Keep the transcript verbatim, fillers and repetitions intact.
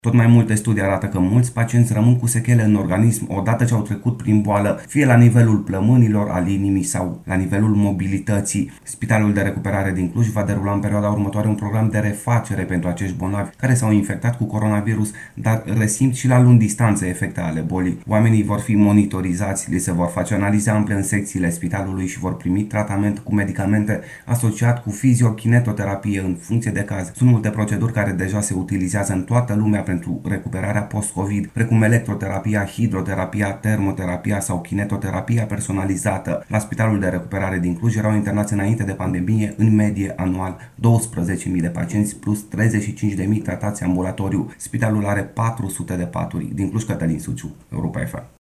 Tot mai multe studii arată că mulți pacienți rămân cu sechele în organism odată ce au trecut prin boală, fie la nivelul plămânilor, al inimii sau la nivelul mobilității. Spitalul de recuperare din Cluj va derula în perioada următoare un program de refacere pentru acești bolnavi care s-au infectat cu coronavirus, dar resimt și la lung distanță efecte ale bolii. Oamenii vor fi monitorizați, li se vor face analize ample în secțiile spitalului și vor primi tratament cu medicamente asociat cu fiziokinetoterapie în funcție de caz. Sunt multe proceduri care deja se utilizează în toată lumea pentru recuperarea post-COVID, precum electroterapia, hidroterapia, termoterapia sau kinetoterapia personalizată. La Spitalul de Recuperare din Cluj erau internați înainte de pandemie, în medie anual, douăsprezece mii de pacienți plus treizeci și cinci de mii tratați ambulatoriu. Spitalul are patru sute de paturi. Din Cluj, Cătălin Suciu, Europa F M.